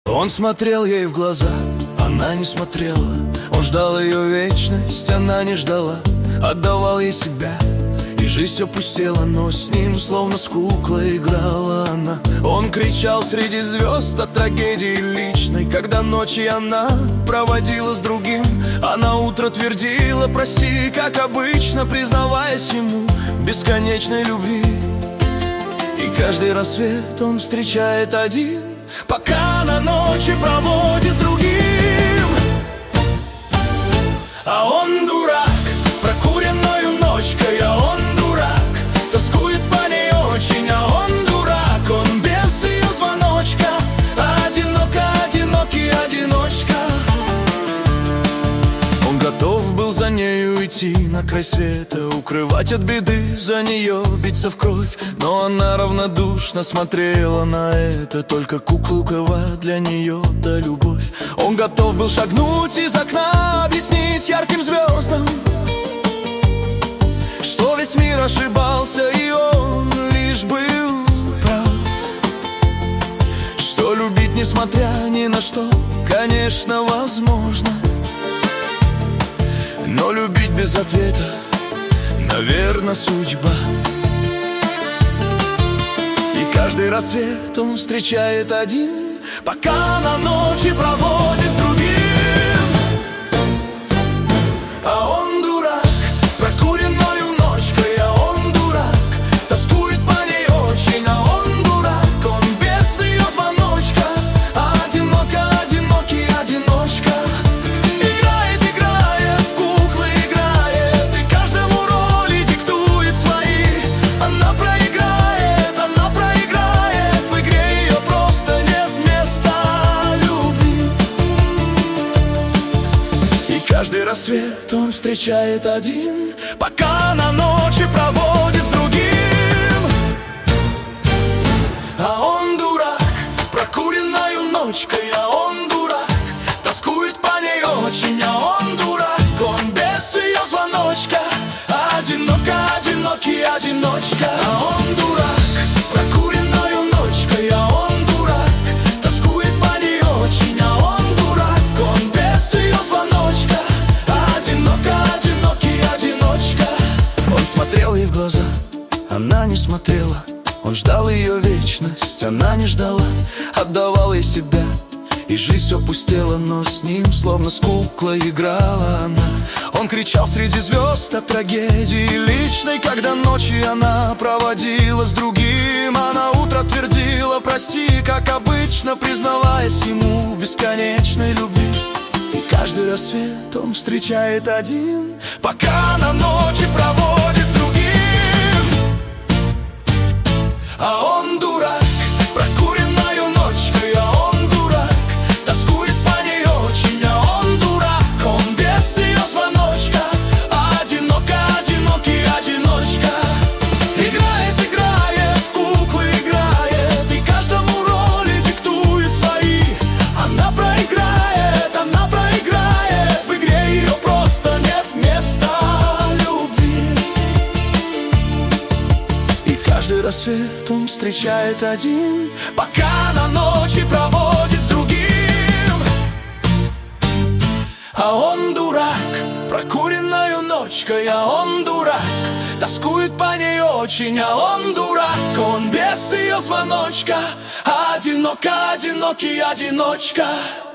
Он смотрел ей в глаза, она не смотрела. Он ждал ее вечность, она не ждала. Отдавал ей себя, и жизнь все пустела, но с ним словно с куклой играла она. Он кричал среди звезд о трагедии личной, когда ночи она проводила с другим. А на утро твердила прости, как обычно, признаваясь ему в бесконечной любви. И каждый рассвет он встречает один, пока на ночи проводит с другим. А он дурак, прокуренною ночкой, а он дурак, тоскует по ней очень, а он дурак, он без ее звоночка, одинокий одиночка. Он готов был за нею идти на край света, укрывать от беды, за нее биться в кровь. Но она равнодушно смотрела на это, только куколкова для нее-то любовь. Он готов был шагнуть из окна, объяснить ярким звездам, что весь мир ошибался, и он лишь был прав. Что любить, несмотря ни на что, конечно, возможно, но любить без ответа, наверное, судьба. И каждый рассвет он встречает один, пока на ночи проводит с другим. А он дурак, прокуренною ночкой, а он дурак, тоскует по ней очень, а он дурак, он без ее звоночка, одинокий одиночка. Играет в куклы, играет, и каждому роли диктует свои. Она проиграет, в игре ее просто нет места любви. И каждый рассвет он встречает один, пока на ночи проводит с другим. А он дурак, прокуренною ночкой, а он дурак, тоскует по ней очень, а он дурак, он без ее звоночка, одинокий одиночка. А он дурак, прокуренную ночкой, а он дурак, тоскует по ней очень, а он дурак, он без ее звоночка, одинокий одиночка. Он смотрел ей в глаза, она не смотрела. Он ждал ее вечность, она не ждала. Отдавал ей себя, и жизнь все пустела, но с ним словно с куклой играла она. Он кричал среди звезд о трагедии личной, когда ночи она проводила с другим. А на утро твердила прости, как обычно, признаваясь ему в бесконечной любви. И каждый рассвет он встречает один, пока на ночи проводит с другим. А он дурак, прокуренную ночкой, а он дурак, тоскует по ней очень, а он дурак, он без ее звоночка, одинокий одиночка. Играет в куклы, играет, и каждому роли диктует свои. Она проиграет, в игре ее просто нет места любви. И каждый рассвет он встречает один, пока на ночи проводит с другим. А он дурак, прокуренную ночкой, а он дурак, тоскует по ней очень, а он дурак, он без ее звоночка, одинокий одиночка.